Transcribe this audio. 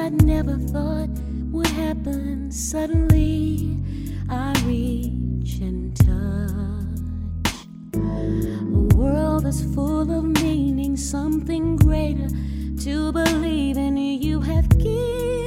never thought would happen. Suddenly I reach and touch a world that's full of meaning, something greater to believe in. You have given